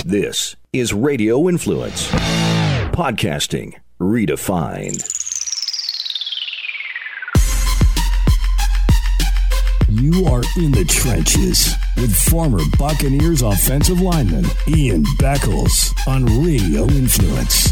This is Radio Influence. Podcasting redefined. You are in the trenches with former Buccaneers offensive lineman Ian Beckles on Radio Influence.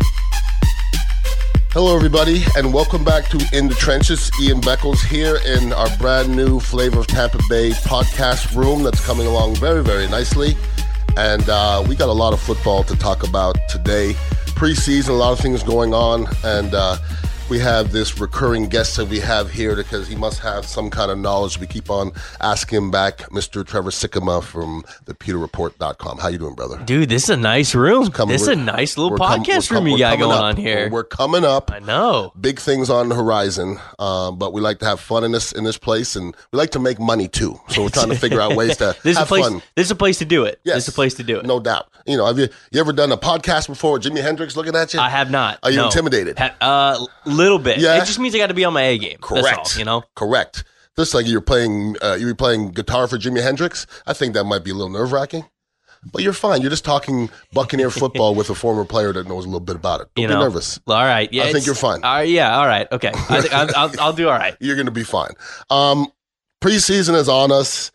Hello, everybody, and welcome back to In the Trenches. Ian Beckles here in our brand new Flavor of Tampa Bay podcast room that's coming along very, very nicely. And we got a lot of football to talk about today. Preseason, a lot of things going on, and we have this recurring guest that we have here because he must have some kind of knowledge. We keep on asking him back, Mr. Trevor Sikkema from thepeterreport.com. How you doing, brother? Dude, this is a nice room. This is a nice little podcast room you got going on here. We're coming up. I know. Big things on the horizon, but we like to have fun in this place, and we like to make money too. So we're trying to figure out ways to have fun. This is a place to do it. Yes. This is a place to do it. No doubt. You know, have you ever done a podcast before with Jimi Hendrix looking at you? I have not. Are you intimidated? Little bit. Yeah. It just means I got to be on my A game. Correct. That's all, you know? Correct. Just like you were playing guitar for Jimi Hendrix. I think that might be a little nerve-wracking. But you're fine. You're just talking Buccaneer football with a former player that knows a little bit about it. Don't be nervous. All right. Yeah, I think you're fine. Yeah. All right. Okay. I think I'll do all right. You're going to be fine. Preseason is on us.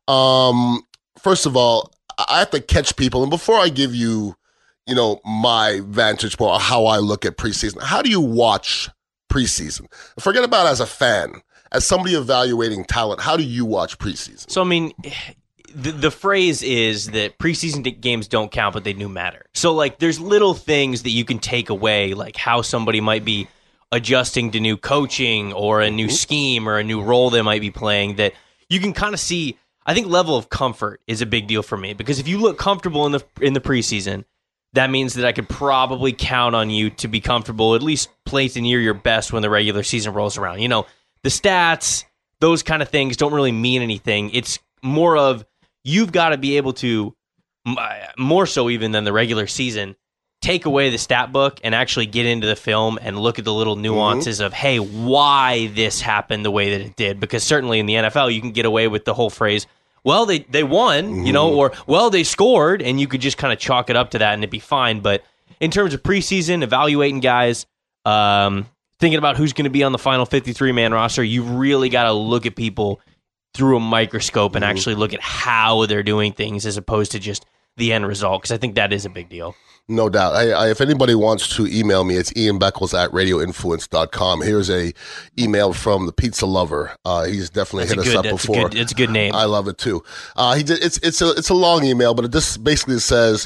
First of all, I have to catch people. And before I give you, my vantage point, how I look at preseason, how do you watch preseason? Forget about as a fan. As somebody evaluating talent, how do you watch preseason? So, I mean, the phrase is that preseason games don't count, but they do matter. So, like, there's little things that you can take away, like how somebody might be adjusting to new coaching or a new scheme or a new role they might be playing that you can kind of see. I think level of comfort is a big deal for me because if you look comfortable in the preseason, that means that I could probably count on you to be comfortable, at least place near your best when the regular season rolls around. You know, the stats, those kind of things don't really mean anything. It's more of you've got to be able to, more so even than the regular season, take away the stat book and actually get into the film and look at the little nuances of, hey, why this happened the way that it did. Because certainly in the NFL, you can get away with the whole phrase, well, they won, or, well, they scored, and you could just kind of chalk it up to that and it'd be fine. But in terms of preseason, evaluating guys, thinking about who's going to be on the final 53-man roster, you really got to look at people through a microscope and actually look at how they're doing things as opposed to just the end result, because I think that is a big deal. No doubt. If anybody wants to email me, it's ianbeckles@radioinfluence.com. Here's a email from the Pizza Lover. He's definitely hit us up before. It's a good name. I love it too. It's a long email, but it just basically says,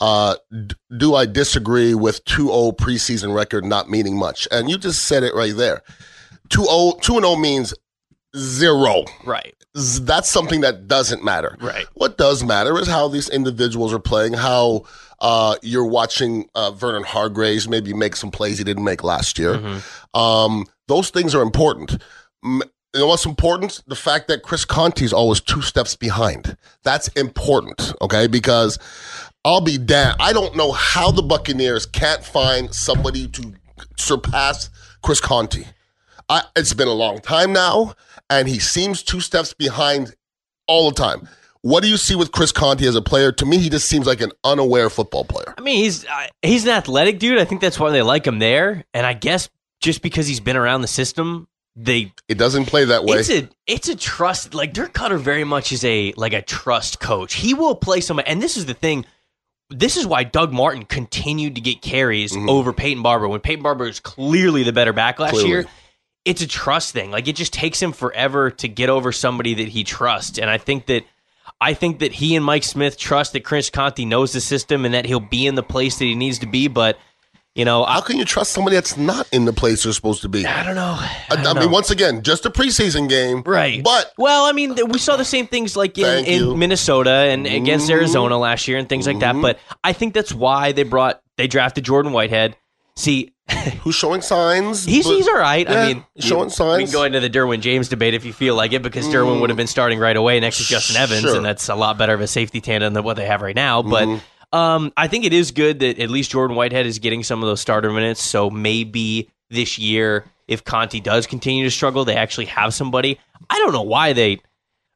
do I disagree with 2-0 preseason record not meaning much? And you just said it right there. 2-0 means 0. Right. That's something that doesn't matter. Right. What does matter is how these individuals are playing, how you're watching Vernon Hargreaves maybe make some plays he didn't make last year. Those things are important. You know what's important? The fact that Chris Conte is always 2 steps behind. That's important, okay? Because I'll be damned. I don't know how the Buccaneers can't find somebody to surpass Chris Conte. It's been a long time now, and he seems 2 steps behind all the time. What do you see with Chris Conte as a player? To me, he just seems like an unaware football player. I mean, he's an athletic dude. I think that's why they like him there. And I guess just because he's been around the system, it doesn't play that way. It's a trust. Like Dirk Cutter very much is a trust coach. He will play somebody, and this is the thing. This is why Doug Martin continued to get carries over Peyton Barber when Peyton Barber is clearly the better back last year. It's a trust thing. Like it just takes him forever to get over somebody that he trusts, and I think that he and Mike Smith trust that Chris Conte knows the system and that he'll be in the place that he needs to be. But, how can you trust somebody that's not in the place they're supposed to be? I don't know. I mean, once again, just a preseason game. Right. But, well, I mean, we saw the same things like in Minnesota and against Arizona last year and things like that. But I think that's why they drafted Jordan Whitehead. See, who's showing signs? He's all right. Yeah, I mean, showing signs. We can go into the Derwin James debate if you feel like it, because Derwin would have been starting right away next to Justin Evans, and that's a lot better of a safety tandem than what they have right now. But I think it is good that at least Jordan Whitehead is getting some of those starter minutes. So maybe this year, if Conte does continue to struggle, they actually have somebody. I don't know why they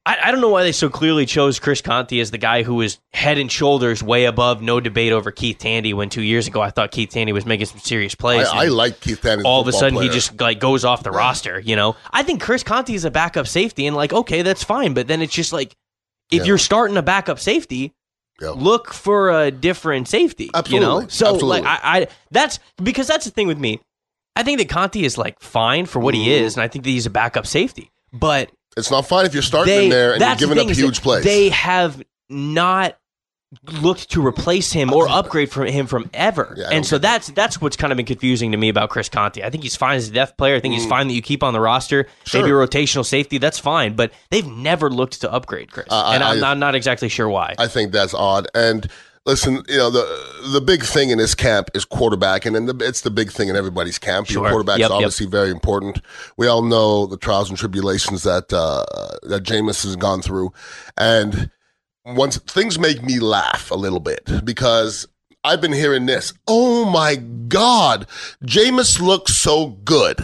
I don't know why they so clearly chose Chris Conte as the guy who was head and shoulders way above, no debate over Keith Tandy, when 2 years ago I thought Keith Tandy was making some serious plays. I like Keith Tandy. All of a sudden player. he just like goes off the roster, you know? I think Chris Conte is a backup safety, and like, okay, that's fine, but then it's just like, if you're starting a backup safety, look for a different safety. Absolutely. You know? So Absolutely. like that's because that's the thing with me. I think that Conte is like fine for what he is, and I think that he's a backup safety. But it's not fine if you're starting in there and you're giving up huge plays. They have not looked to replace him or upgrade him from ever. Yeah, and so that's what's kind of been confusing to me about Chris Conte. I think he's fine as a depth player. I think he's fine that you keep on the roster. Sure. Maybe a rotational safety, that's fine. But they've never looked to upgrade Chris. And I'm not exactly sure why. I think that's odd. And listen, you know, the big thing in this camp is quarterback, and then it's the big thing in everybody's camp. Sure. Your quarterback is obviously very important. We all know the trials and tribulations that Jameis has gone through, and once things make me laugh a little bit because I've been hearing this. Oh my God, Jameis looks so good.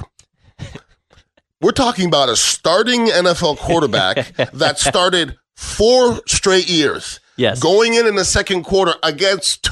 We're talking about a starting NFL quarterback that started 4 straight years. Yes. Going in the second quarter against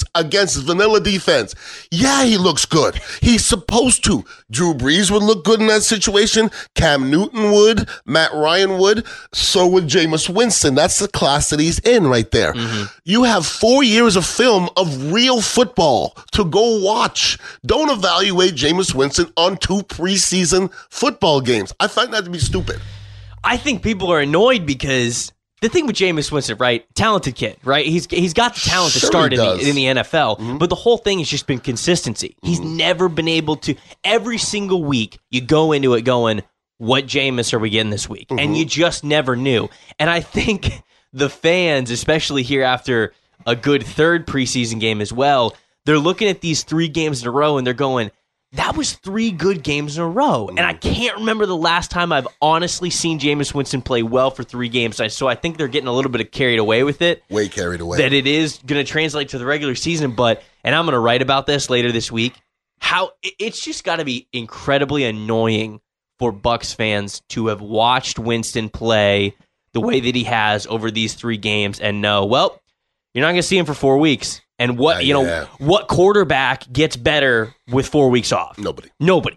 vanilla defense. Yeah, he looks good. He's supposed to. Drew Brees would look good in that situation. Cam Newton would. Matt Ryan would. So would Jameis Winston. That's the class that he's in right there. Mm-hmm. You have 4 years of film of real football to go watch. Don't evaluate Jameis Winston on 2 preseason football games. I find that to be stupid. I think people are annoyed because the thing with Jameis Winston, right? Talented kid, right? He's got the talent to start in the NFL, Mm-hmm. but the whole thing has just been consistency. He's never been able to. Every single week, you go into it going, "What Jameis are we getting this week?" And you just never knew. And I think the fans, especially here after a good 3rd preseason game as well, they're looking at these 3 games in a row and they're going, that was 3 good games in a row. And I can't remember the last time I've honestly seen Jameis Winston play well for 3 games. So I think they're getting a little bit carried away with it. Way carried away. That it is going to translate to the regular season. But, and I'm going to write about this later this week, how it's just got to be incredibly annoying for Bucs fans to have watched Winston play the way that he has over these 3 games and know, well, you're not going to see him for 4 weeks. And what quarterback gets better with 4 weeks off? Nobody.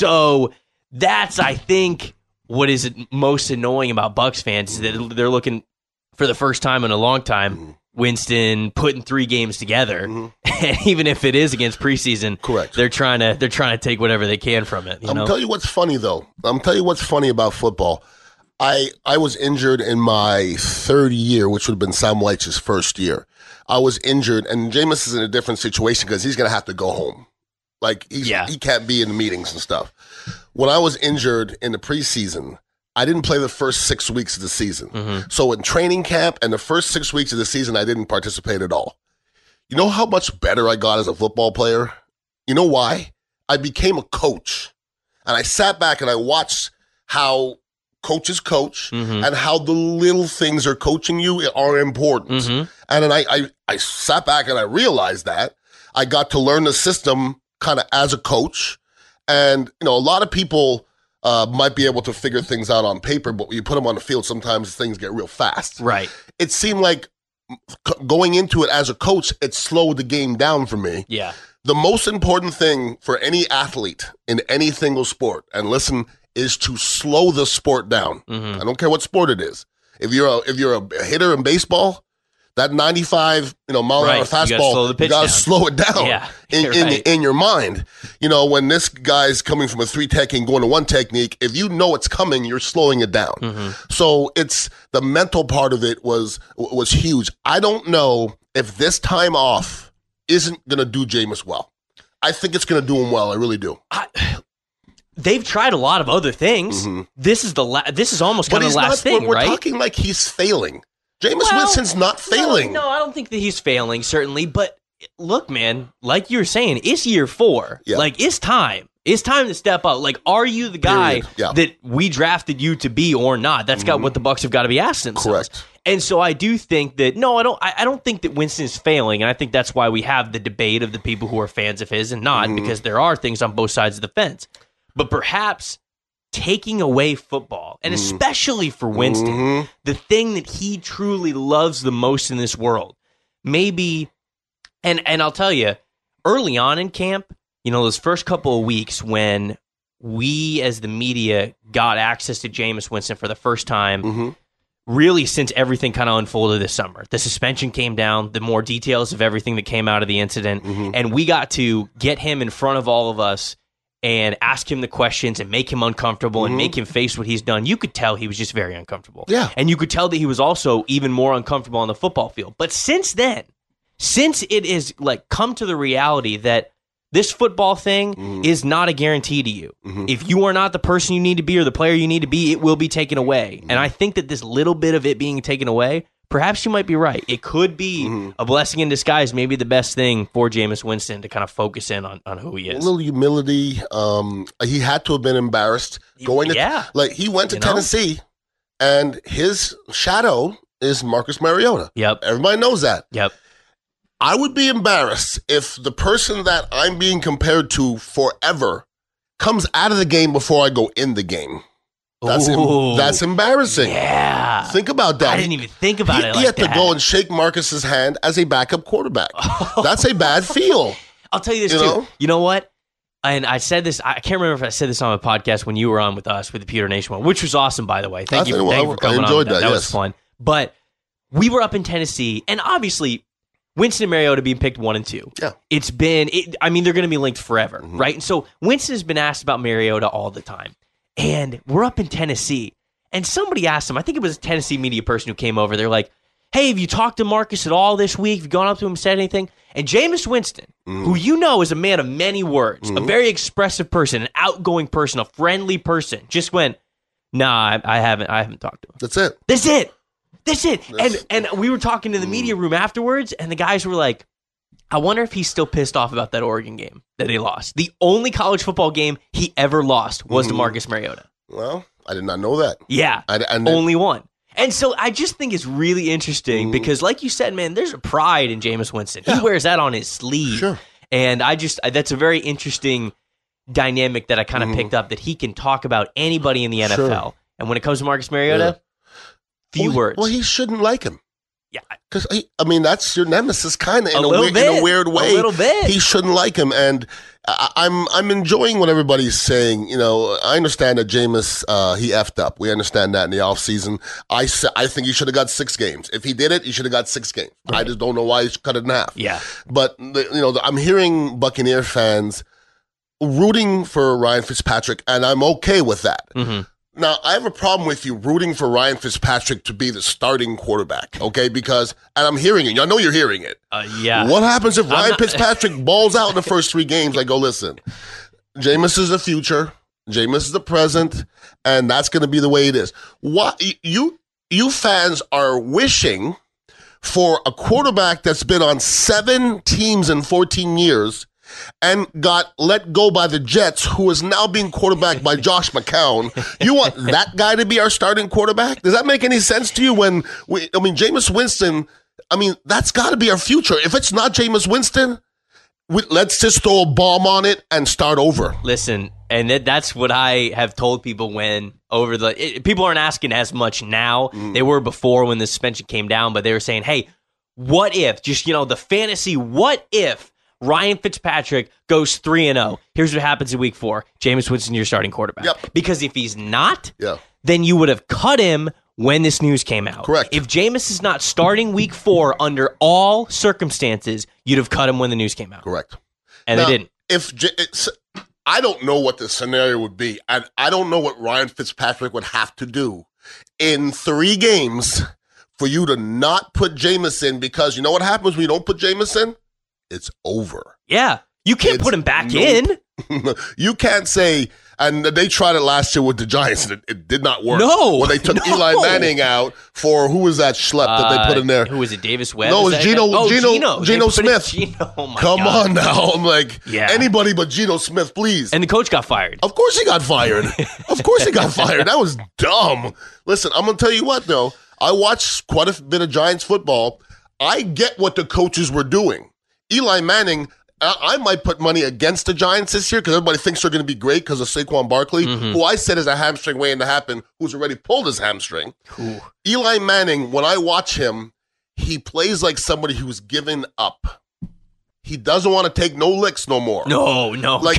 So that's, I think, what is most annoying about Bucs fans is that they're looking for the first time in a long time, Winston putting 3 games together, and even if it is against preseason, correct, they're trying to take whatever they can from it. I'm tell you what's funny though. I'm tell you what's funny about football. I was injured in my 3rd year, which would have been Sam Leitch's first year. I was injured, and Jameis is in a different situation because he's going to have to go home. Like, he can't be in the meetings and stuff. When I was injured in the preseason, I didn't play the first 6 weeks of the season. Mm-hmm. So in training camp and the first 6 weeks of the season, I didn't participate at all. You know how much better I got as a football player? You know why? I became a coach. And I sat back and I watched how coaches coach and how the little things are coaching you are important. And then I sat back and I realized that I got to learn the system kind of as a coach. And, you know, a lot of people might be able to figure things out on paper, but when you put them on the field, sometimes things get real fast. Right. It seemed like going into it as a coach, it slowed the game down for me. Yeah. The most important thing for any athlete in any single sport, and listen, is to slow the sport down. I don't care what sport it is. If you're a hitter in baseball, that 95 mile an hour fastball, you got to slow it down in your mind. You know, when this guy's coming from a 3 technique and going to 1 technique, if you know it's coming, you're slowing it down. So it's the mental part of it was huge. I don't know if this time off isn't going to do Jameis well. I think it's going to do him well. I really do. They've tried a lot of other things. This is this is almost kind of the last thing, we're right? We're talking like he's failing. Jameis Winston's not failing. No, I don't think that he's failing, certainly. But look, man, like you were saying, it's year 4. Yeah. Like, it's time. It's time to step up. Like, are you the guy that we drafted you to be or not? That's got what the Bucs have got to be asked themselves. Correct. And so I do think that, I don't think that Winston is failing. And I think that's why we have the debate of the people who are fans of his and not, because there are things on both sides of the fence. But perhaps taking away football, and especially for Winston, the thing that he truly loves the most in this world. Maybe, and I'll tell you, early on in camp, those first couple of weeks when we as the media got access to Jameis Winston for the first time, really since everything kind of unfolded this summer. The suspension came down, the more details of everything that came out of the incident, and we got to get him in front of all of us and ask him the questions and make him uncomfortable and make him face what he's done. You could tell he was just very uncomfortable. Yeah. And you could tell that he was also even more uncomfortable on the football field. But since then, since it is come to the reality that this football thing is not a guarantee to you. If you are not the person you need to be or the player you need to be, it will be taken away. And I think that this little bit of it being taken away, perhaps you might be right. It could be a blessing in disguise, maybe the best thing for Jameis Winston to kind of focus in on who he is. A little humility. He had to have been embarrassed going to he went to Tennessee, and his shadow is Marcus Mariota. Yep. Everybody knows that. Yep. I would be embarrassed if the person that I'm being compared to forever comes out of the game before I go in the game. That's embarrassing. Yeah. Think about that. I didn't even think about it like that. He had to go and shake Marcus's hand as a backup quarterback. That's a bad feel. I'll tell you this, too. You know what? And I said this, I can't remember if I said this on a podcast when you were on with us, with the Pewter Nation one, which was awesome, by the way. Thank you for coming on. I enjoyed that. That was fun. But we were up in Tennessee, and obviously, Winston and Mariota being picked 1 and 2. Yeah. They're going to be linked forever, right? And so Winston has been asked about Mariota all the time. And we're up in Tennessee, and somebody asked him, I think it was a Tennessee media person who came over. They're like, hey, have you talked to Marcus at all this week? Have you gone up to him and said anything? And Jameis Winston, who is a man of many words, a very expressive person, an outgoing person, a friendly person, just went, nah, I haven't talked to him. That's it. That's it. And we were talking to the media room afterwards, and the guys were like, I wonder if he's still pissed off about that Oregon game that they lost. The only college football game he ever lost was to Marcus Mariota. Well, I did not know that. Yeah, only one. And so I just think it's really interesting because, like you said, man, there's a pride in Jameis Winston. He wears that on his sleeve. Sure. And that's a very interesting dynamic that I kind of picked up, that he can talk about anybody in the NFL. Sure. And when it comes to Marcus Mariota, few words. Well, he shouldn't like him. Yeah. Because, that's your nemesis kind of in a weird way. A little bit. He shouldn't like him. And I'm enjoying what everybody's saying. I understand that Jameis, he effed up. We understand that in the offseason. I think he should have got 6 games. If he did it, he should have got 6 games. Right. I just don't know why he cut it in half. Yeah. But, I'm hearing Buccaneer fans rooting for Ryan Fitzpatrick, and I'm okay with that. Now, I have a problem with you rooting for Ryan Fitzpatrick to be the starting quarterback, okay? And I'm hearing it. I know you're hearing it. Yeah. What happens if Ryan Fitzpatrick balls out in the first 3 games? I go, listen, Jameis is the future, Jameis is the present, and that's going to be the way it is. What you fans are wishing for a quarterback that's been on 7 teams in 14 years and got let go by the Jets, who is now being quarterbacked by Josh McCown. You want that guy to be our starting quarterback? Does that make any sense to you? Jameis Winston, that's got to be our future. If it's not Jameis Winston, let's just throw a bomb on it and start over. Listen, and that's what I have told people people aren't asking as much now. They were before when the suspension came down, but they were saying, hey, what if, the fantasy, what if Ryan Fitzpatrick goes 3-0. Here's what happens in week 4. Jameis Winston, your starting quarterback. Yep. Because if he's not, then you would have cut him when this news came out. Correct. If Jameis is not starting week 4 under all circumstances, you'd have cut him when the news came out. Correct. And they didn't. I don't know what the scenario would be. I don't know what Ryan Fitzpatrick would have to do in 3 games for you to not put Jameis in, because you know what happens when you don't put Jameis in? It's over. Yeah. You can't put him back in. You can't say, and they tried it last year with the Giants, and it did not work. No. When they took Eli Manning out for, who was that schlep that they put in there? Who was it, Davis Webb? No, it was Geno Smith. Oh my Come God. on now. I'm like, anybody but Geno Smith, please. And the coach got fired. Of course he got fired. Of course he got fired. That was dumb. Listen, I'm going to tell you what, though. I watched quite a bit of Giants football. I get what the coaches were doing. Eli Manning, I might put money against the Giants this year because everybody thinks they're going to be great because of Saquon Barkley, who I said is a hamstring waiting to happen, who's already pulled his hamstring. Ooh. Eli Manning, when I watch him, he plays like somebody who's given up. He doesn't want to take no licks no more. No.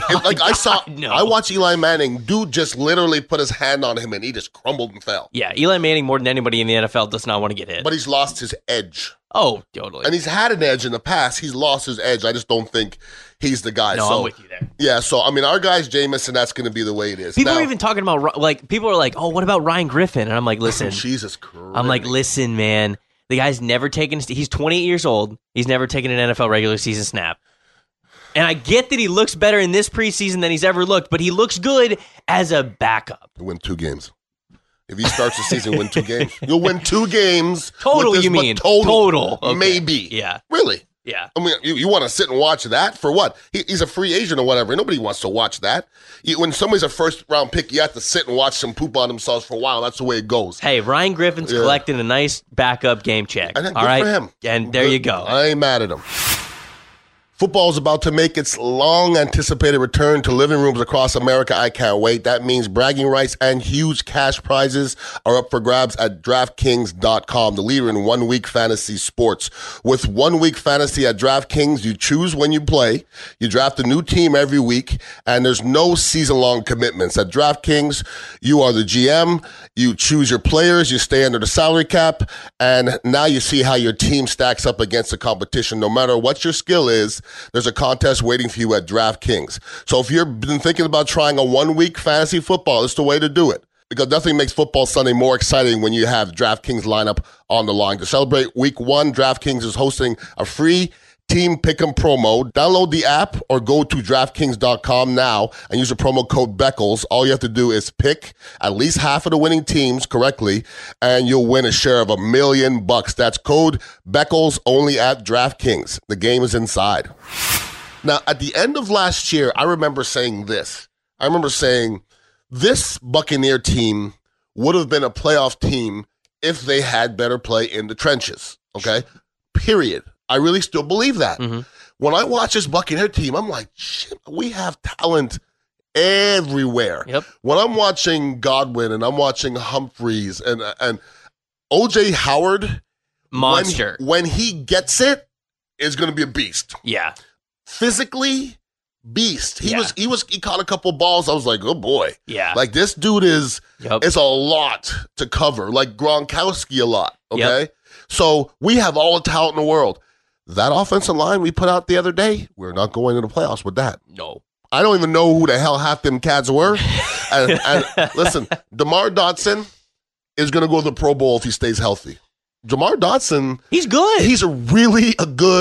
I watched Eli Manning, dude just literally put his hand on him and he just crumbled and fell. Yeah, Eli Manning, more than anybody in the NFL, does not want to get hit. But he's lost his edge. Oh, totally. And he's had an edge in the past. He's lost his edge. I just don't think he's the guy. No, I'm with you there. Yeah, so, I mean, our guy's Jameis, and that's going to be the way it is. People are even talking about, like, people are like, oh, what about Ryan Griffin? And I'm like, listen. Jesus Christ. I'm like, listen, man. The guy's never taken, he's 28 years old. He's never taken an NFL regular season snap. And I get that he looks better in this preseason than he's ever looked, but he looks good as a backup. He'll win 2 games. If he starts the season, win 2 games. You'll win 2 games. Total, you mean? Total. Okay. Maybe. Yeah. Really? Yeah. I mean, you want to sit and watch that for what? He's a free agent or whatever. Nobody wants to watch that. When somebody's a first-round pick, you have to sit and watch them poop on themselves for a while. That's the way it goes. Hey, Ryan Griffin's collecting a nice backup game check. I think all good right? for him. And there you go. I ain't mad at him. Football is about to make its long-anticipated return to living rooms across America. I can't wait. That means bragging rights and huge cash prizes are up for grabs at DraftKings.com, the leader in one-week fantasy sports. With one-week fantasy at DraftKings, you choose when you play, you draft a new team every week, and there's no season-long commitments. At DraftKings, you are the GM, you choose your players, you stay under the salary cap, and now you see how your team stacks up against the competition. No matter what your skill is, there's a contest waiting for you at DraftKings. So if you've been thinking about trying a one-week fantasy football, it's the way to do it. Because nothing makes Football Sunday more exciting when you have DraftKings lineup on the line. To celebrate Week 1, DraftKings is hosting a free Team Pick'em promo. Download the app or go to DraftKings.com now and use the promo code Beckles. All you have to do is pick at least half of the winning teams correctly, and you'll win a share of $1 million. That's code Beckles only at DraftKings. The game is inside. Now, at the end of last year, I remember saying this. I remember saying this Buccaneer team would have been a playoff team if they had better play in the trenches. Okay? Period. I really still believe that. Mm-hmm. When I watch this Buccaneer team, I'm like, shit, we have talent everywhere. Yep. When I'm watching Godwin and I'm watching Humphreys and O.J. Howard, monster. When he gets it, is going to be a beast. Yeah. Physically, beast. He caught a couple balls. I was like, oh boy. Yeah. Like this dude is a lot to cover. Like Gronkowski a lot. Okay. Yep. So we have all the talent in the world. That offensive line we put out the other day, we're not going to the playoffs with that. No. I don't even know who the hell half them cats were. and listen, DeMar Dotson is going to go to the Pro Bowl if he stays healthy. DeMar Dotson, he's good. He's he's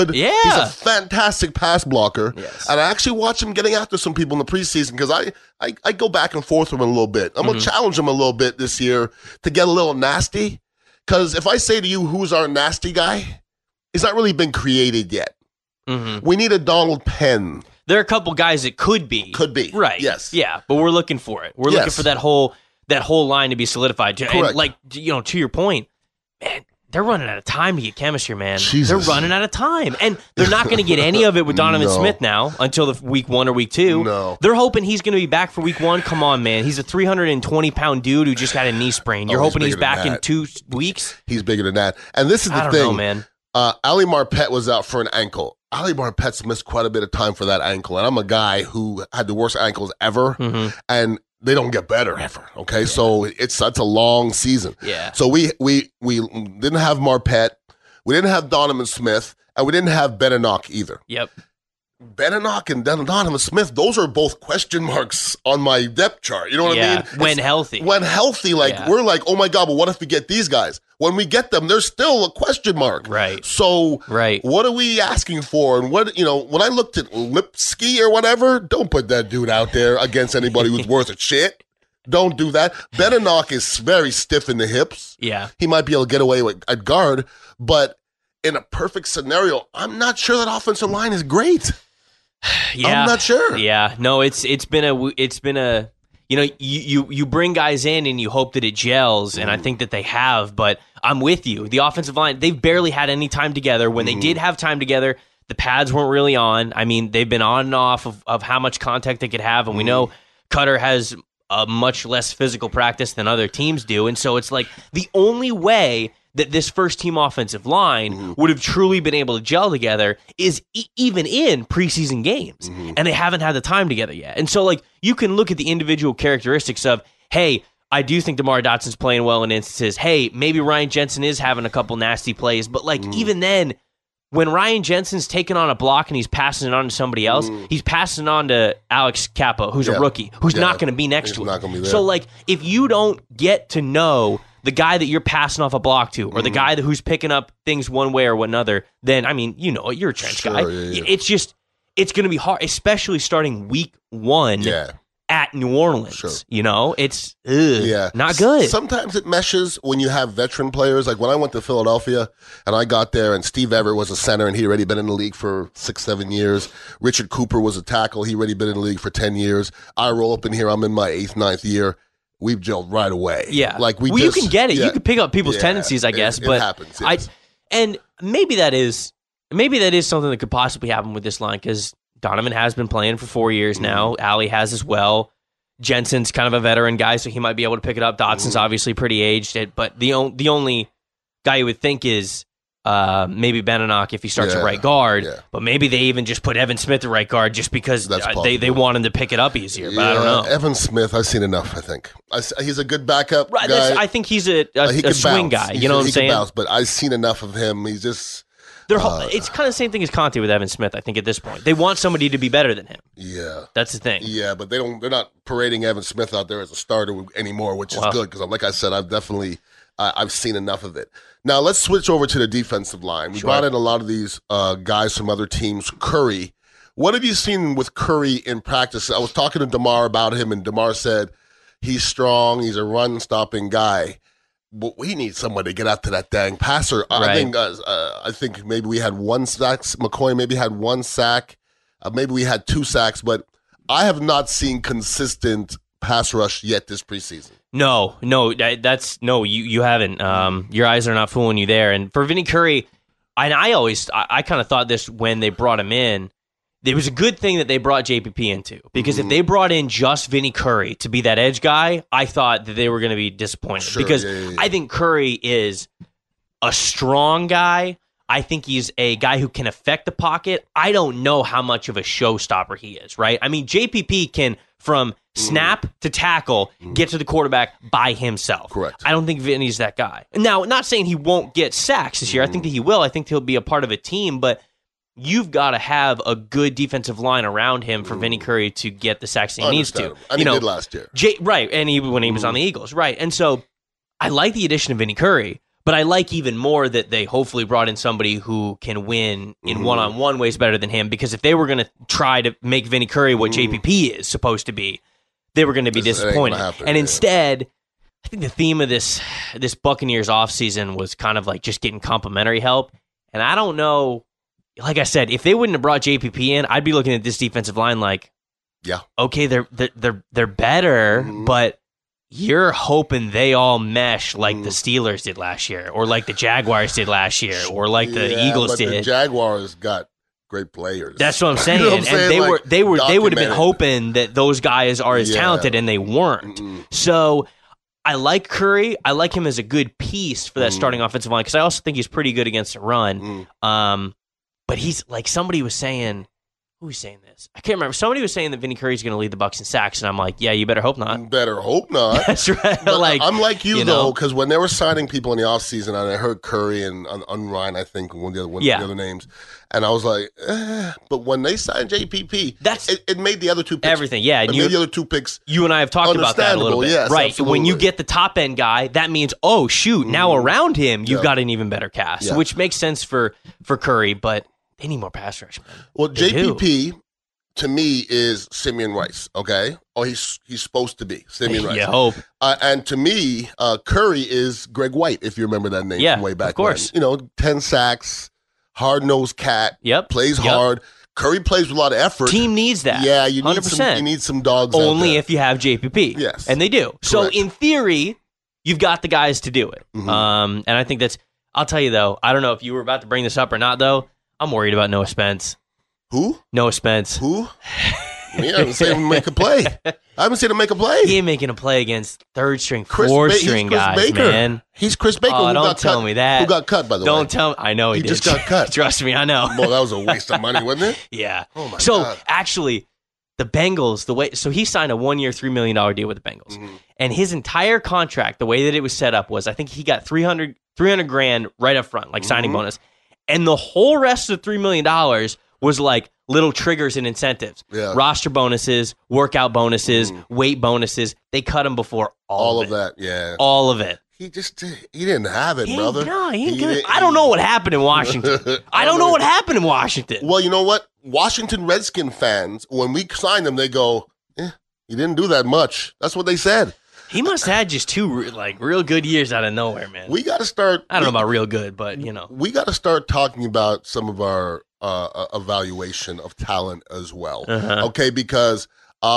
a fantastic pass blocker. Yes. And I actually watch him getting after some people in the preseason because I go back and forth with him a little bit. I'm going to challenge him a little bit this year to get a little nasty. Because if I say to you, who's our nasty guy, he's not really been created yet. Mm-hmm. We need a Donald Penn. There are a couple guys that could be. Right. Yes. Yeah, but we're looking for it. We're looking for that whole line to be solidified. Correct. And like, to your point, man, they're running out of time to get chemistry, man. Jesus. They're running out of time. And they're not going to get any of it with Donovan Smith now until the week 1 or week 2. No. They're hoping he's going to be back for week 1. Come on, man. He's a 320-pound dude who just got a knee sprain. You're hoping he's back in 2 weeks? He's bigger than that. And this is the thing. I don't know, man. Ali Marpet was out for an ankle. Ali Marpet's missed quite a bit of time for that ankle. And I'm a guy who had the worst ankles ever. Mm-hmm. And they don't get better ever. Okay. Yeah. So it's a long season. Yeah. So we didn't have Marpet. We didn't have Donovan Smith. And we didn't have Beninock either. Yep. Beninock and Donovan Smith, those are both question marks on my depth chart. You know what I mean? When healthy. When healthy, we're like, oh my God, but what if we get these guys? When we get them, there's still a question mark. Right. So what are we asking for? And when I looked at Lipsky or whatever, don't put that dude out there against anybody who's worth a shit. Don't do that. Beninock is very stiff in the hips. Yeah. He might be able to get away at guard, but in a perfect scenario, I'm not sure that offensive line is great. Yeah. I'm not sure. Yeah. No, it's been a you bring guys in and you hope that it gels, and I think that they have, but I'm with you. The offensive line, they've barely had any time together. When they did have time together, The pads weren't really on. I mean, they've been on and off of how much contact they could have, and we know Cutter has a much less physical practice than other teams do, and so it's like the only way that this first-team offensive line would have truly been able to gel together is even in preseason games, and they haven't had the time together yet. And so, like, you can look at the individual characteristics of, hey, I do think DeMar Dotson's playing well in instances. Hey, maybe Ryan Jensen is having a couple nasty plays, but, like, even then, when Ryan Jensen's taking on a block and he's passing it on to somebody else, he's passing on to Alex Capo, who's a rookie, who's not going to be next to him. So, like, if you don't get to know the guy that you're passing off a block to, or the guy who's picking up things one way or another, then, I mean, you know, you're a trench guy. Yeah. It's going to be hard, especially starting week 1 at New Orleans. You know, it's not good. Sometimes it meshes when you have veteran players. Like when I went to Philadelphia and I got there and Steve Everett was a center and he'd already been in the league for 6-7 years. Richard Cooper was a tackle. He'd already been in the league for 10 years. I roll up in here. I'm in my 8th, 9th year. We've gelled right away. Yeah. Like you can get it. You can pick up people's tendencies, I guess. But it happens. Yes. And maybe that is something that could possibly happen with this line, because Donovan has been playing for 4 years now. Allie has as well. Jensen's kind of a veteran guy, so he might be able to pick it up. Dotson's obviously pretty aged, but the only guy you would think is maybe Beninock if he starts at right guard. Yeah. But maybe they even just put Evan Smith at right guard just because they want him to pick it up easier. But I don't know. Evan Smith, I've seen enough, I think. He's a good backup guy. I think he's a swing guy. You know what I'm saying? Bounce, but I've seen enough of him. He's just... it's kind of the same thing as Conte with Evan Smith, I think, at this point. They want somebody to be better than him. Yeah. That's the thing. Yeah, but they're not parading Evan Smith out there as a starter anymore, which is good, because like I said, I've seen enough of it. Now, let's switch over to the defensive line. We brought in a lot of these guys from other teams. Curry. What have you seen with Curry in practice? I was talking to DeMar about him, and DeMar said he's strong, he's a run-stopping guy. But we need someone to get after that dang passer. Right. I think maybe we had 1 sack. McCoy maybe had 1 sack. Maybe we had 2 sacks. But I have not seen consistent pass rush yet this preseason. No, you haven't. Your eyes are not fooling you there. And for Vinny Curry, I kind of thought this when they brought him in. It was a good thing that they brought JPP into, because if they brought in just Vinny Curry to be that edge guy, I thought that they were going to be disappointed, because I think Curry is a strong guy. I think he's a guy who can affect the pocket. I don't know how much of a showstopper he is, right? I mean, JPP can, from snap to tackle, get to the quarterback by himself. Correct. I don't think Vinny's that guy. Now, not saying he won't get sacks this year. I think that he will. I think he'll be a part of a team, but you've got to have a good defensive line around him for Vinny Curry to get the sacks he needs to. And he did last year. Right, and when he was on the Eagles. Right, and so I like the addition of Vinny Curry, but I like even more that they hopefully brought in somebody who can win in one-on-one ways better than him, because if they were going to try to make Vinny Curry what JPP is supposed to be, they were going to be disappointed. And instead, I think the theme of this Buccaneers offseason was kind of like just getting complimentary help, and I don't know. Like I said, if they wouldn't have brought JPP in, I'd be looking at this defensive line like, okay, they're better, but you're hoping they all mesh like the Steelers did last year, or like the Jaguars did last year, or like the Eagles did. The Jaguars got great players. That's what I'm saying. You know what I'm saying? And they would have been hoping that those guys are as talented, and they weren't. So I like Curry. I like him as a good piece for that starting offensive line, because I also think he's pretty good against the run. But he's like, somebody was saying, who was saying this? I can't remember. Somebody was saying that Vinny Curry's going to lead the Bucs in sacks, and I'm like, yeah, you better hope not. Better hope not. That's right. Like, I'm like you though, because when they were signing people in the offseason, and I heard Curry and Ryan, I think, one of the other names, and I was like, but when they signed JPP, it made the other 2 picks. Everything, yeah. And made the other 2 picks. You and I have talked about that a little bit. Yes, right. Absolutely. When you get the top end guy, that means, oh, shoot, now around him, you've got an even better cast, which makes sense for Curry, but they need more pass rush, man. Well, JPP, to me, is Simeon Rice, okay? Or he's supposed to be Simeon Rice. You hope. And to me, Curry is Greg White, if you remember that name from way back of course. when. 10 sacks, hard-nosed cat, plays hard. Curry plays with a lot of effort. Team needs that. Yeah, you need 100%. You need some dogs Only if you have JPP. Yes. And they do. Correct. So, in theory, you've got the guys to do it. And I think that's... I'll tell you, though, I don't know if you were about to bring this up or not, though. I'm worried about Noah Spence. Who? Noah Spence. Who? I haven't seen him make a play. I haven't seen him make a play. He ain't making a play against third string, fourth string guys, Baker. man. He's Chris Baker. Oh, don't tell me that. Who got cut, by the way? Don't tell me. I know he did. Just got cut. Trust me, I know. Well, that was a waste of money, wasn't it? Yeah. Oh, my so, God. actually, the Bengals, so he signed a 1-year, $3 million deal with the Bengals. Mm-hmm. And his entire contract, the way that it was set up was, I think he got $300 grand right up front, like signing bonus. And the whole rest of the $3 million was like little triggers and incentives. Yeah. Roster bonuses, workout bonuses, weight bonuses. They cut him before all of it. That, yeah. All of it. He didn't have it, brother. No, he ain't good. I don't know what happened in Washington. I don't know what happened in Washington. Well, you know what? Washington Redskin fans, when we signed him, they go, he didn't do that much. That's what they said. He must have had just 2 real good years out of nowhere, man. We got to start. I don't know about real good, but we got to start talking about some of our evaluation of talent as well. Okay, because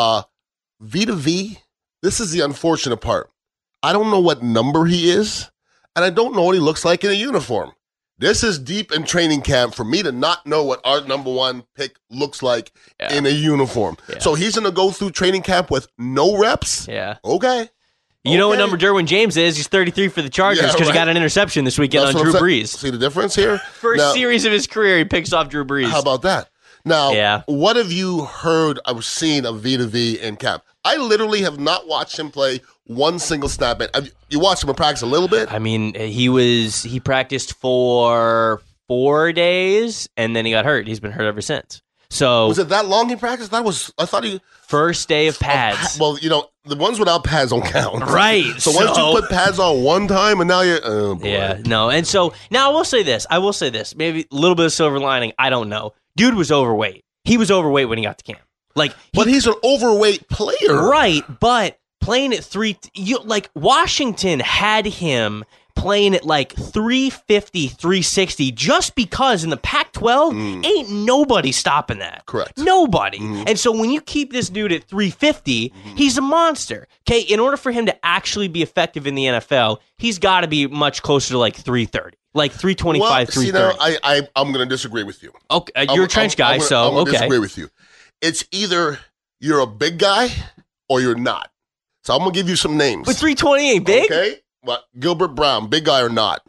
V to V, this is the unfortunate part. I don't know what number he is, and I don't know what he looks like in a uniform. This is deep in training camp for me to not know what our number 1 pick looks like in a uniform. Yeah. So he's going to go through training camp with no reps? Yeah. Okay. You know what number Derwin James is? He's 33 for the Chargers because he got an interception this weekend on Drew Brees. See the difference here? First series of his career, he picks off Drew Brees. How about that? Now, what have you heard or seen of V to V in camp? I literally have not watched him play one single snap. You watched him in practice a little bit? I mean, he practiced for 4 days, and then he got hurt. He's been hurt ever since. So was it that long he practiced? I thought he first day of pads. Well, the ones without pads don't count. Right. So once you put pads on one time and now you're oh boy. Yeah, no. And so now I will say this. Maybe a little bit of silver lining. I don't know. Dude was overweight. He was overweight when he got to camp. But he's an overweight player. Right, but playing at Washington had him playing at 350, 360 just because in the Pac-12 ain't nobody stopping that. Correct. Nobody. And so when you keep this dude at 350, he's a monster. Okay, in order for him to actually be effective in the NFL, he's got to be much closer to 330. 325, 330. I'm going to disagree with you. Okay, you're a trench guy, I'm going to disagree with you. It's either you're a big guy or you're not. So I'm going to give you some names. But 320 ain't big? Okay. What? Gilbert Brown, big guy or not?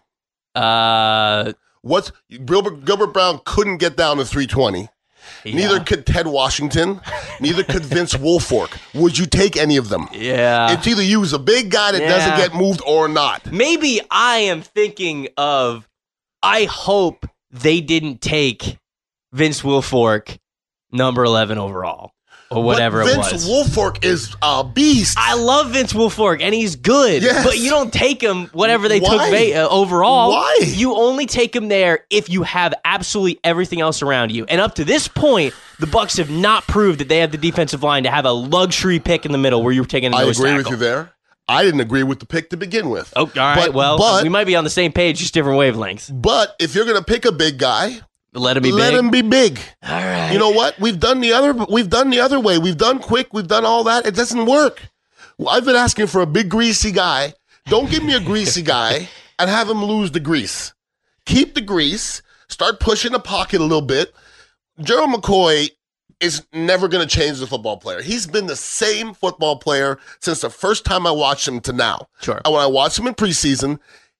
Gilbert Brown couldn't get down to 320. Yeah. Neither could Ted Washington. Neither could Vince Wilfork. Would you take any of them? Yeah. It's either you as a big guy that doesn't get moved or not. Maybe I am thinking of, I hope they didn't take Vince Wilfork number 11 overall. Or whatever it was. Vince Wilfork is a beast. I love Vince Wilfork, and he's good. Yes. But you don't take him whatever they took overall. Why? You only take him there if you have absolutely everything else around you. And up to this point, the Bucs have not proved that they have the defensive line to have a luxury pick in the middle where you're taking a nose tackle. I agree with you there. I didn't agree with the pick to begin with. Oh, all right. But we might be on the same page, just different wavelengths. But if you're going to pick a big guy, let him be big. Let him be big. All right. You know what? We've done the other way. We've done quick. We've done all that. It doesn't work. I've been asking for a big greasy guy. Don't give me a greasy guy and have him lose the grease. Keep the grease. Start pushing the pocket a little bit. Gerald McCoy is never going to change the football player. He's been the same football player since the first time I watched him to now. Sure. And when I watched him in preseason,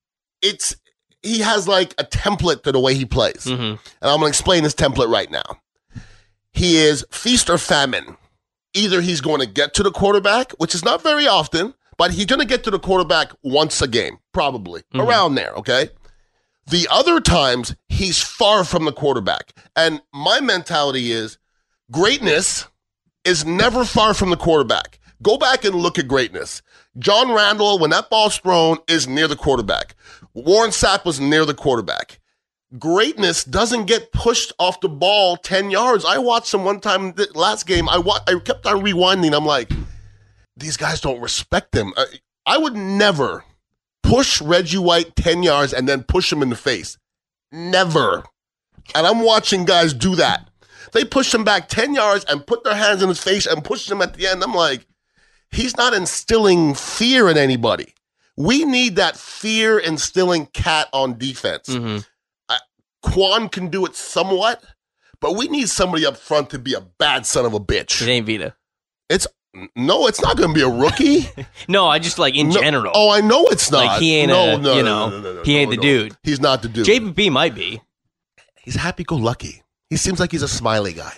he has a template to the way he plays. Mm-hmm. And I'm going to explain this template right now. He is feast or famine. Either he's going to get to the quarterback, which is not very often, but he's going to get to the quarterback once a game, probably, around there, okay? The other times, he's far from the quarterback. And my mentality is greatness is never far from the quarterback. Go back and look at greatness. John Randall, when that ball's thrown, is near the quarterback. Warren Sapp was near the quarterback. Greatness doesn't get pushed off the ball 10 yards. I watched him one time last game. I kept on rewinding. I'm like, these guys don't respect him. I would never push Reggie White 10 yards and then push him in the face. Never. And I'm watching guys do that. They push him back 10 yards and put their hands in his face and push him at the end. I'm like, he's not instilling fear in anybody. We need that fear-instilling cat on defense. Mm-hmm. Quan can do it somewhat, but we need somebody up front to be a bad son of a bitch. It ain't Vita. It's not going to be a rookie. No, I just like in general. Oh, I know it's not. Like he ain't he ain't the dude. He's not the dude. JPP might be. He's happy-go-lucky. He seems like he's a smiley guy.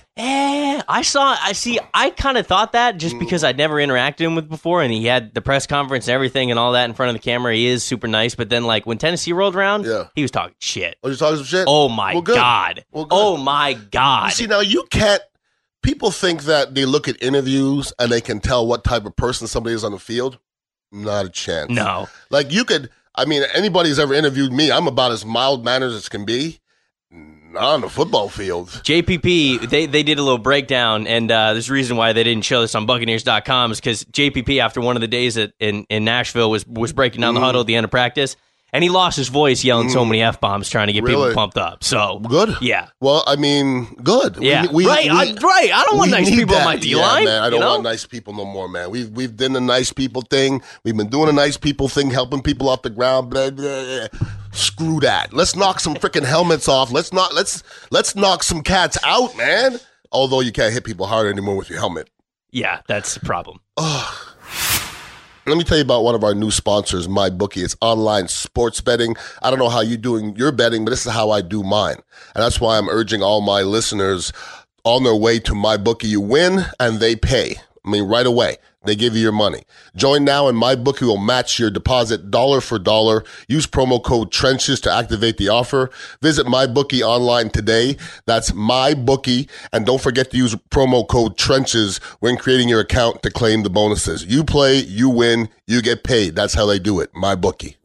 I kind of thought that just because I'd never interacted him with before, and he had the press conference and everything and all that in front of the camera. He is super nice, but then like when Tennessee rolled around, he was talking shit. Oh, you're talking some shit? Oh my God. Well, oh my God. You see, now you can't. People think that they look at interviews and they can tell what type of person somebody is on the field. Not a chance. No. Like you could. I mean, anybody who's ever interviewed me, I'm about as mild-mannered as can be. Not on the football field. JPP, they did a little breakdown, and there's a reason why they didn't show this on Buccaneers.com is because JPP, after one of the days in Nashville, was breaking down the huddle at the end of practice, and he lost his voice yelling so many F-bombs trying to get people pumped up. So good. Yeah. Well, I mean, good. Yeah. Right. I don't want nice people on my D-line. Yeah, man. I don't want nice people no more, man. We've done the nice people thing. We've been doing the nice people thing, helping people off the ground. Blah, blah, blah. Screw that. Let's knock some freaking helmets off. Let's knock some cats out, man. Although you can't hit people hard anymore with your helmet. Yeah, that's the problem. Let me tell you about one of our new sponsors, MyBookie. It's online sports betting. I don't know how you're doing your betting, but this is how I do mine. And that's why I'm urging all my listeners on their way to MyBookie. You win and they pay. I mean, right away. They give you your money. Join now and MyBookie will match your deposit dollar for dollar. Use promo code TRENCHES to activate the offer. Visit MyBookie online today. That's MyBookie. And don't forget to use promo code TRENCHES when creating your account to claim the bonuses. You play, you win, you get paid. That's how they do it. MyBookie.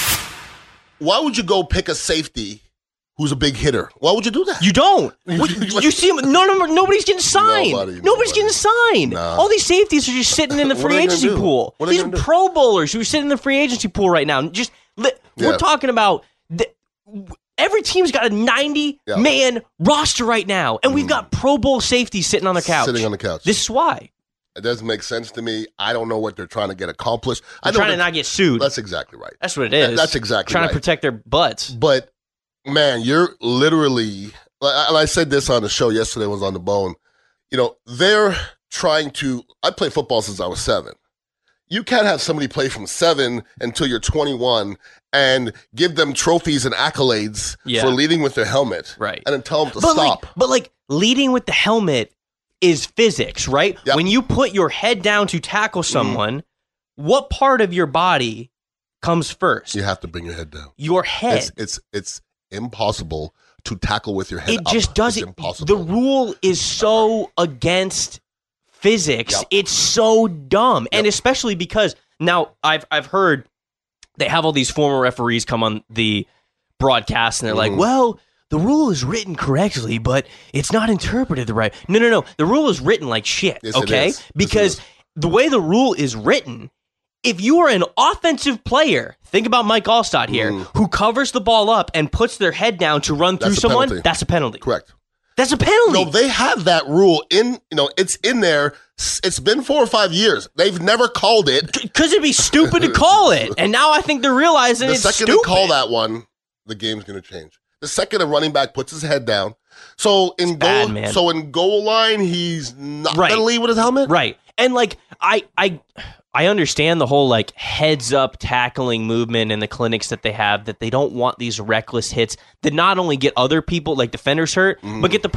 Why would you go pick a safety who's a big hitter? Why would you do that? You don't. You see him? Nobody's getting signed. Nobody's getting signed. Nah. All these safeties are just sitting in the free agency pool. These are Pro Bowlers who are sitting in the free agency pool right now. We're talking about every team's got a 90-man roster right now, and we've got Pro Bowl safeties sitting on the couch. Sitting on the couch. This is why. It doesn't make sense to me. I don't know what they're trying to get accomplished. They're trying to not get sued. That's exactly right. That's what it is. That's exactly trying right. to protect their butts. But man, you're literally, and I said this on the show yesterday, was on the bone. You know, they're trying to, I played football since I was 7. You can't have somebody play from 7 until you're 21 and give them trophies and accolades for leading with their helmet. Right. And then tell them to stop. But leading with the helmet is physics, right? Yep. When you put your head down to tackle someone, what part of your body comes first? You have to bring your head down. Your head. It's impossible to tackle with your head up. It just doesn't. It's impossible. The rule is so against physics. Yep. It's so dumb. Yep. And especially because now I've heard they have all these former referees come on the broadcast and they're like, well, the rule is written correctly, but it's not interpreted the right. No. The rule is written like shit, yes, okay? Because the way the rule is written, if you are an offensive player, think about Mike Allstott here, who covers the ball up and puts their head down to run through someone, that's a penalty. Correct. That's a penalty. No, they have that rule in, it's in there. It's been 4 or 5 years. They've never called it. Because it'd be stupid to call it. And now I think they're realizing it's stupid. The second they call that one, the game's going to change. The second a running back puts his head down. So in goal line, he's not going to lead with his helmet? Right. And I understand the whole heads up tackling movement in the clinics that they have, that they don't want these reckless hits that not only get other people like defenders hurt, but get the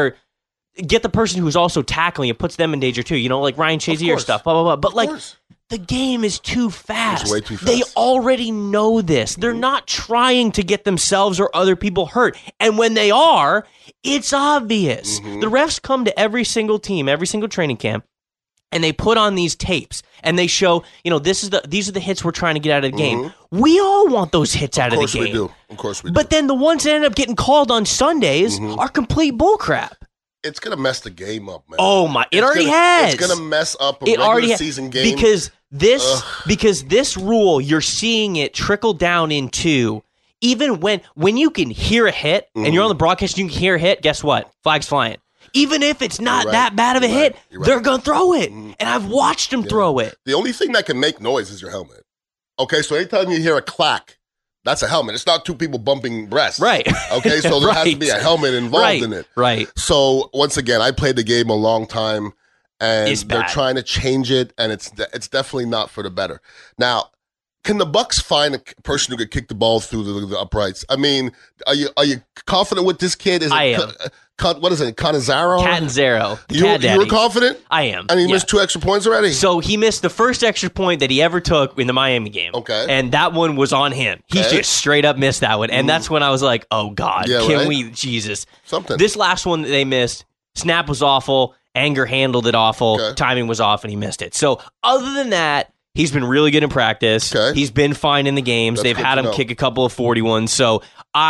person who's also tackling it, puts them in danger too. You know, like Ryan Shazier stuff, blah blah blah. But the game is too fast. It's way too fast. They already know this. They're not trying to get themselves or other people hurt. And when they are, it's obvious. The refs come to every single team, every single training camp, and they put on these tapes and they show, these are the hits we're trying to get out of the game. We all want those hits out of the game. Of course we do. But then the ones that end up getting called on Sundays are complete bullcrap. It's going to mess the game up, man. Oh my, it already has. It's going to mess up a regular season game. Because this rule, you're seeing it trickle down into, even when you can hear a hit and you're on the broadcast, you can hear a hit, guess what? Flag's flying. Even if it's not that bad of a hit, they're going to throw it. And I've watched them throw it. The only thing that can make noise is your helmet. Okay, so anytime you hear a clack, That's a helmet. It's not two people bumping breasts. Right. Okay, so there has to be a helmet involved in it. Right. So once again, I played the game a long time, and It's they're bad. trying to change it, and it's definitely not for the better. Now, can the Bucks find a person who could kick the ball through the uprights? I mean, are you confident with this kid? I am. What is it, Cannizzaro? Catanzaro. You were confident? I am. And he yeah. missed 2 extra points already? So he missed the first extra point that he ever took in the Miami game. Okay. And that one was on him. He Okay. just straight up missed that one. And that's when I was like, oh, God, Yeah, can right? we, Jesus. Something. This last one that they missed, snap was awful, Anger handled it awful, Okay. timing was off, and he missed it. So other than that, he's been really good in practice. Okay. He's been fine in the games. That's They've good had to him know. kick a couple of 41s. So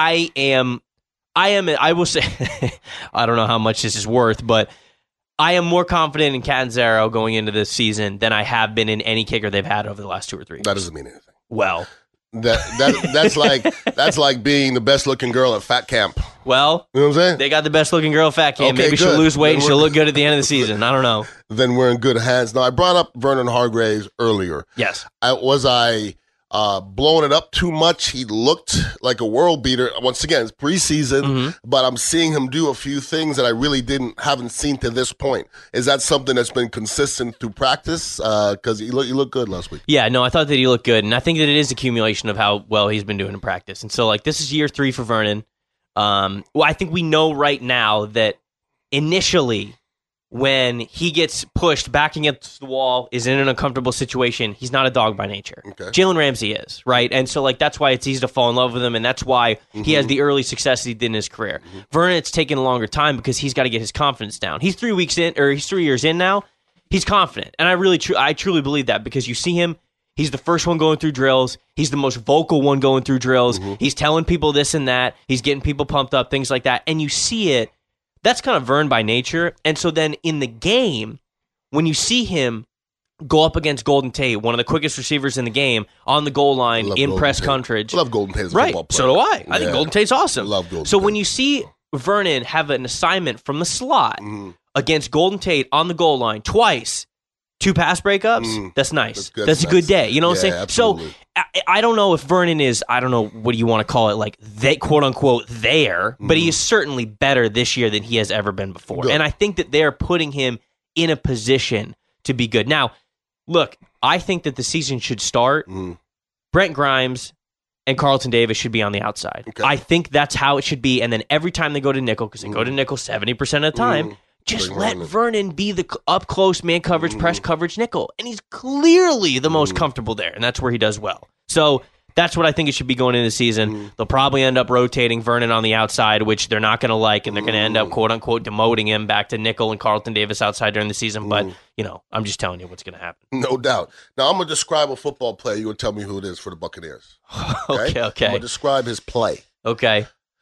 I will say, I don't know how much this is worth, but I am more confident in Catanzaro going into this season than I have been in any kicker they've had over the last 2 or 3 years. That doesn't mean anything. Well, That's like being the best looking girl at fat camp. well, You know what I'm saying? they got the best looking girl at Fat Camp. Okay, Maybe she'll good. lose weight and Then she'll we're- look good at the end of the season. I don't know. Then we're in good hands. Now, I brought up Vernon Hargreaves earlier. Yes. Was I blowing it up too much? He looked like a world beater. Once again, it's preseason, Mm-hmm. but I'm seeing him do a few things that I really haven't seen to this point. Is that something that's been consistent through practice? Because he looked good last week. Yeah, no, I thought that he looked good, and I think that it is accumulation of how well he's been doing in practice. And so, like, this is year 3 for Vernon. Well, I think we know right now that initially, when he gets pushed back against the wall, is in an uncomfortable situation, he's not a dog by nature. Okay. Jalen Ramsey is, right? And so, like, that's why it's easy to fall in love with him, and that's why he has the early success he did in his career. Vernon, it's taken a longer time because he's got to get his confidence down. He's 3 years in now. He's confident, and I truly believe that because you see him. He's the first one going through drills. He's the most vocal one going through drills. He's telling people this and that. He's getting people pumped up, things like that. And you see it. That's kind of Vern by nature. And so then in the game, when you see him go up against Golden Tate, one of the quickest receivers in the game, on the goal line Love in Golden press Tate. coverage. I love Golden Tate as a Right. football player. So do I. I think Yeah. Golden Tate's awesome. Love Golden So Tate. when you see Vernon have an assignment from the slot against Golden Tate on the goal line twice, 2 pass breakups, that's nice. That's good. That's a That's good nice. day. You know what I'm Yeah, saying? absolutely. So I don't know if Vernon is, I don't know, what do you want to call it, like, they, quote unquote, there, but he is certainly better this year than he has ever been before. Good. And I think that they're putting him in a position to be good. Now, look, I think that the season should start. Brent Grimes and Carlton Davis should be on the outside. Okay. I think that's how it should be. And then every time they go to nickel, because they go to nickel 70% of the time, just Bring let Vernon. Vernon be the up close man coverage, press coverage nickel. And he's clearly the most comfortable there. And that's where he does well. So that's what I think it should be going into the season. They'll probably end up rotating Vernon on the outside, which they're not going to like. And they're going to end up, quote unquote, demoting him back to nickel and Carlton Davis outside during the season. But, you know, I'm just telling you what's going to happen. No doubt. Now, I'm going to describe a football player. You're going to tell me who it is for the Buccaneers. Okay. I'm going to describe his play. Okay.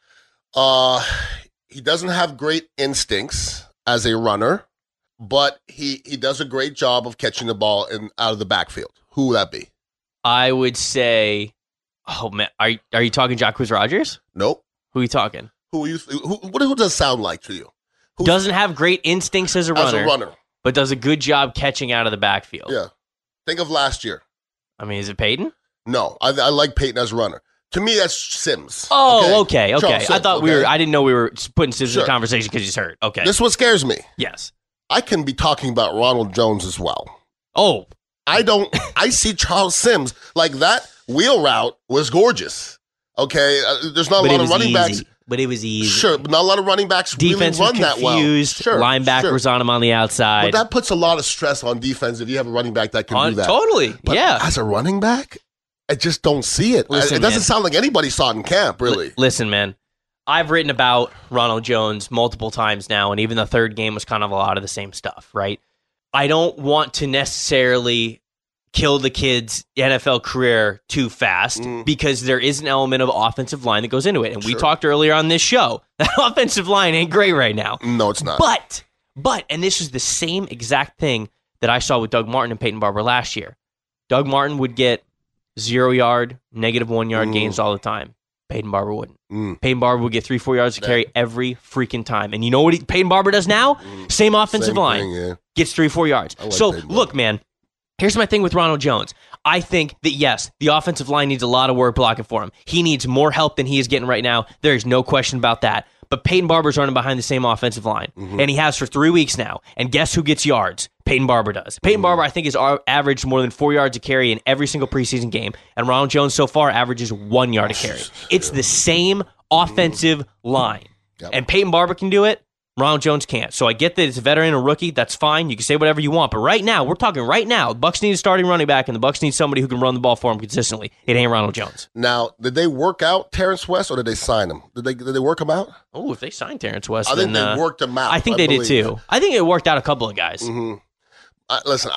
He doesn't have great instincts as a runner, but he does a great job of catching the ball out of the backfield. Who would that be? I would say, oh man, are you talking Jacquizz Rodgers? Nope. Who are you talking? Who does it sound like to you? Doesn't have great instincts as a runner, but does a good job catching out of the backfield. Yeah. Think of last year. I mean, is it Peyton? No, I like Peyton as a runner. To me, that's Sims. Oh, okay. Charles I Sims, thought okay? I didn't know we were putting Sims in Sure. the conversation because he's hurt. Okay. This is what scares me. Yes. I can be talking about Ronald Jones as well. Oh, I see Charles Sims like that wheel route was gorgeous. Okay, there's not a but lot it of was running easy. backs. But it was easy. Sure, but not a lot of running backs Defense really was run that well. confused. Sure, Linebackers sure. on him on the outside. But that puts a lot of stress on defense if you have a running back that can do that. Totally. But yeah. as a running back, I just don't see it. Listen, it doesn't man. sound like anybody saw it in camp, really. Listen, man. I've written about Ronald Jones multiple times now, and even the third game was kind of a lot of the same stuff, right? I don't want to necessarily kill the kid's NFL career too fast because there is an element of offensive line that goes into it. And we talked earlier on this show, that offensive line ain't great right now. No, it's not. But, and this is the same exact thing that I saw with Doug Martin and Peyton Barber last year. Doug Martin would get 0 yard, -1 yard gains all the time. Peyton Barber wouldn't. Peyton Barber would get 3-4 yards to carry every freaking time. And you know what Peyton Barber does now? Same offensive Same line. thing, yeah. Gets 3-4 yards. like So, Peyton look, man, here's my thing with Ronald Jones. I think that, yes, the offensive line needs a lot of work blocking for him. He needs more help than he is getting right now. There is no question about that. But Peyton Barber's running behind the same offensive line, and he has for 3 weeks now. And guess who gets yards? Peyton Barber does. Peyton Barber, I think, has averaged more than 4 yards a carry in every single preseason game, and Ronald Jones so far averages 1 yard a carry. It's the same offensive line. Yep. And Peyton Barber can do it. Ronald Jones can't. So I get that it's a veteran and a rookie. That's fine. You can say whatever you want. But right now, we're talking right now, the Bucs need a starting running back, and the Bucs need somebody who can run the ball for them consistently. It ain't Ronald Jones. Now, did they work out Terrence West, or did they sign him? Did they work him out? Oh, if they signed Terrence West, I think then, they worked him out. I think they did too. I think it worked out a couple of guys. Listen,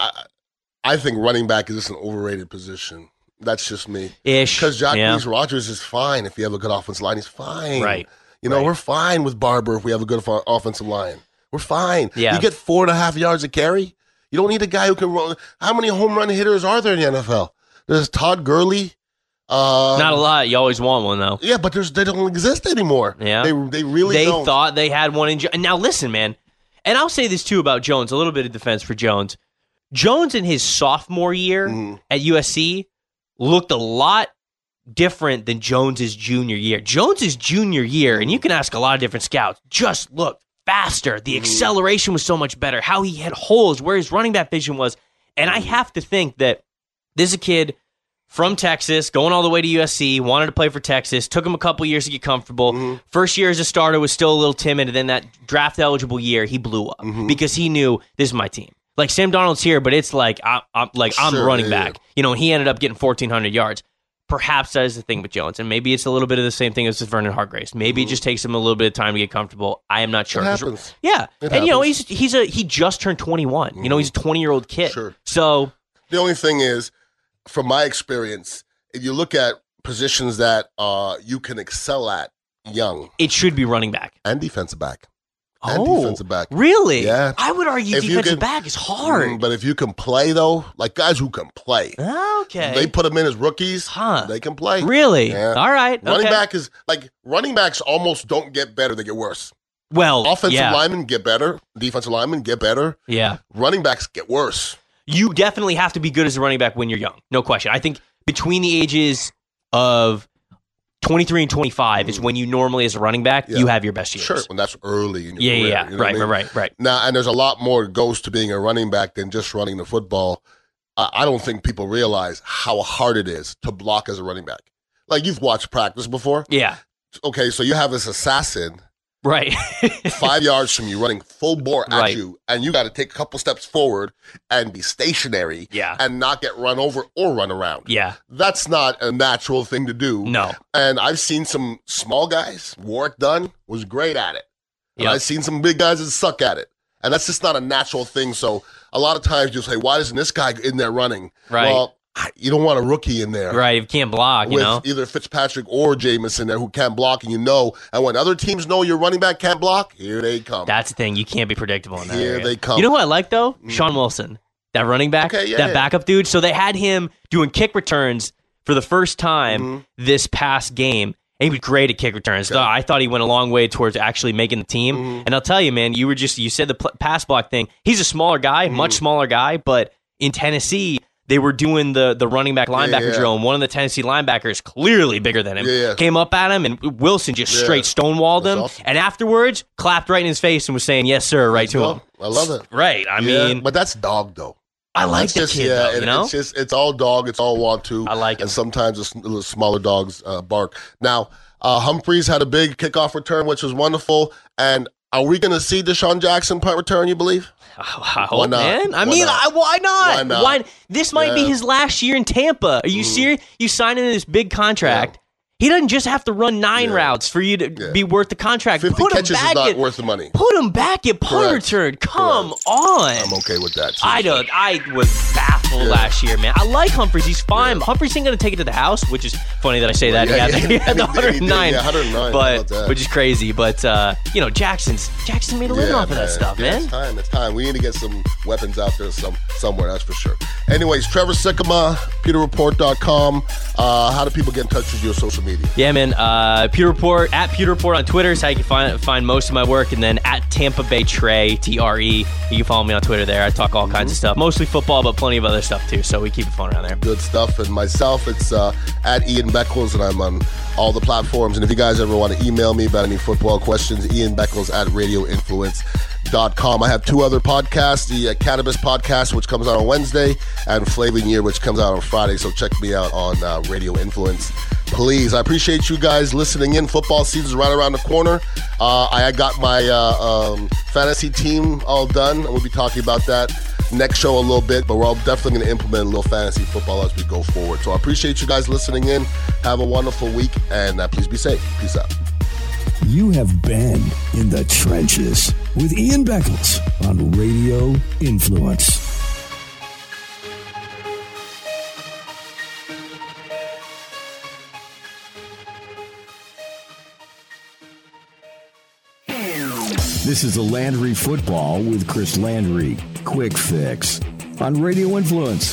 I think running back is just an overrated position. That's just me. Ish. Because Jacquizz Rodgers is fine if you have a good offensive line. He's fine. Right. We're fine with Barber if we have a good offensive line. We're fine. Yeah. You get 4.5 yards a carry. You don't need a guy who can run. How many home run hitters are there in the NFL? There's Todd Gurley. Not a lot. You always want one, though. Yeah, but they don't exist anymore. Yeah. They really don't. They thought they had one in Now, listen, man. And I'll say this, too, about Jones. A little bit of defense for Jones. Jones in his sophomore year at USC looked a lot different than Jones's junior year. Jones's junior year, and you can ask a lot of different scouts, just looked faster. The acceleration was so much better. How he had holes, where his running back vision was. And I have to think that this is a kid from Texas, going all the way to USC, wanted to play for Texas, took him a couple years to get comfortable. First year as a starter was still a little timid, and then that draft-eligible year, he blew up because he knew, this is my team. Like, Sam Darnold's here, but it's like, I'm the running back. And he ended up getting 1,400 yards. Perhaps that is the thing with Jones, and maybe it's a little bit of the same thing as with Vernon Hargreaves. Maybe it just takes him a little bit of time to get comfortable. I am not sure. It happens. Yeah, it and happens. he just turned 21. He's a 20-year-old kid. Sure. So the only thing is, from my experience, if you look at positions that you can excel at young, it should be running back and defensive back. And Oh, defensive back. really? Yeah. I would argue If you defensive can- back is hard. But if you can play, though, like guys who can play, Okay. they put them in as rookies, Huh. they can play. Really? Yeah. All right. Running okay. back is like running backs almost don't get better, they get worse. Well, Offensive yeah. linemen get better, defensive linemen get better, Yeah. running backs get worse. You definitely have to be good as a running back when you're young. No question. I think between the ages of 23 and 25 is when you normally, as a running back, Yeah. you have your best years. Sure, when that's early in your Yeah, career. yeah, you know what I mean? right. Now, and there's a lot more that goes to being a running back than just running the football. I don't think people realize how hard it is to block as a running back. Like, you've watched practice before. Yeah, Okay, so you have this assassin right. 5 yards from you running full bore at Right. you, and you got to take a couple steps forward and be stationary Yeah. and not get run over or run around. Yeah, That's not a natural thing to do. no. And I've seen some small guys. Warwick Dunn was great at it. And Yep. I've seen some big guys that suck at it. And that's just not a natural thing. So a lot of times you'll say, why isn't this guy in there running? Right. Well, you don't want a rookie in there. Right, if you can't block, With either Fitzpatrick or Jameson there who can't block, and and when other teams know your running back can't block, here they come. That's the thing. You can't be predictable in that Here area. they come. You know who I like, though? Sean Wilson, that running back, Okay, yeah, that yeah. backup dude. So they had him doing kick returns for the first time this past game. And he was great at kick returns. Okay. I thought he went a long way towards actually making the team. And I'll tell you, man, you said the pass block thing. He's a smaller guy, much smaller guy, but in Tennessee, they were doing the running back linebacker yeah. drill, and one of the Tennessee linebackers, clearly bigger than him, Yeah. came up at him, and Wilson just Yeah. straight stonewalled That's him. awesome. And afterwards, clapped right in his face and was saying, "Yes, sir," right to him. I love it. Right. I Yeah, mean, but that's dog though. I like That's the kid, though, and you know? it's all dog. It's all want to. I like him. And sometimes the smaller dogs bark. Now, Humphreys had a big kickoff return, which was wonderful. And are we going to see Deshaun Jackson punt return, you believe? I hope, not? man. I Why mean, not? why not? Why not? This might be Yeah. his last year in Tampa. Are you serious? You sign into this big contract. He doesn't just have to run 9 Yeah. routes for you to Yeah. be worth the contract. 50 Put him catches is back not at worth the money. Put him back at punt Correct. return. Come Correct. on. I'm okay with that, too. I was baffled last year, man. I like Humphreys. He's fine. Humphreys ain't going to take it to the house, which is funny that I say that. Yeah, he had the he did, 109. yeah, 109. How about But, that? which is crazy. But, Jackson made a living off of that stuff, Yeah, man. It's time. We need to get some weapons out there somewhere, that's for sure. Anyways, Trevor Sikkema, PeterReport.com. How do people get in touch with you on social media? media. Yeah, man. Pewter Report, at Pewter Report on Twitter is how you can find most of my work. And then at Tampa Bay Trey, TRE. You can follow me on Twitter there. I talk all kinds of stuff. Mostly football, but plenty of other stuff too. So we keep it fun around there. Good stuff. And myself, it's at Ian Beckles, and I'm on all the platforms. And if you guys ever want to email me about any football questions, Ian Beckles at RadioInfluence.com. I have 2 other podcasts, the Cannabis Podcast, which comes out on Wednesday, and Flavin' Year, which comes out on Friday. So check me out on Radio Influence, please. I appreciate you guys listening in. Football season's right around the corner. I got my fantasy team all done, and we'll be talking about that next show a little bit, but we're all definitely going to implement a little fantasy football as we go forward. So I appreciate you guys listening in. Have a wonderful week, and please be safe. Peace out. You have been in the trenches with Ian Beckles on Radio Influence. This is the Landry Football with Chris Landry. Quick fix on Radio Influence.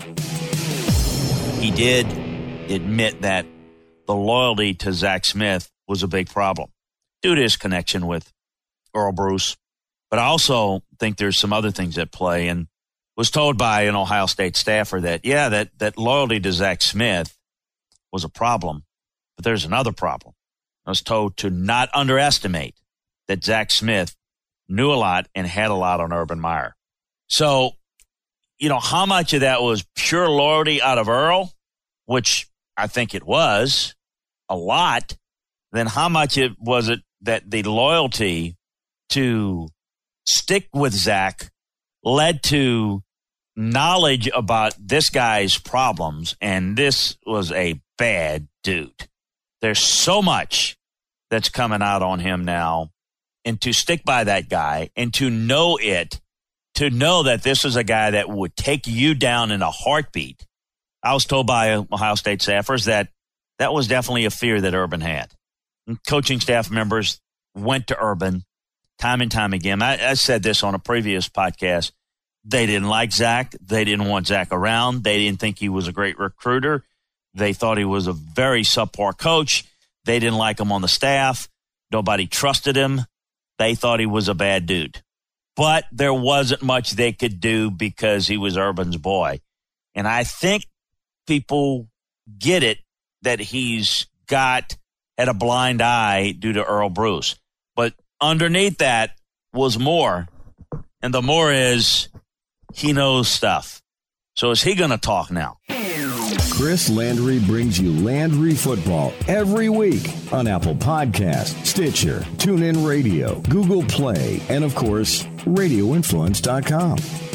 He did admit that the loyalty to Zach Smith was a big problem due to his connection with Earl Bruce. But I also think there's some other things at play, and was told by an Ohio State staffer that, that loyalty to Zach Smith was a problem. But there's another problem. I was told to not underestimate that Zach Smith knew a lot and had a lot on Urban Meyer. So, how much of that was pure loyalty out of Earl, which I think it was a lot, then how much was it that the loyalty to stick with Zach led to knowledge about this guy's problems, and this was a bad dude. There's so much that's coming out on him now, and to stick by that guy and to know that this is a guy that would take you down in a heartbeat. I was told by Ohio State staffers that was definitely a fear that Urban had. And coaching staff members went to Urban time and time again. I said this on a previous podcast. They didn't like Zach. They didn't want Zach around. They didn't think he was a great recruiter. They thought he was a very subpar coach. They didn't like him on the staff. Nobody trusted him. They thought he was a bad dude. But there wasn't much they could do because he was Urban's boy. And I think people get it that he's had a blind eye due to Earl Bruce. But underneath that was more. And the more is he knows stuff. So is he going to talk now? Chris Landry brings you Landry Football every week on Apple Podcasts, Stitcher, TuneIn Radio, Google Play, and of course, RadioInfluence.com.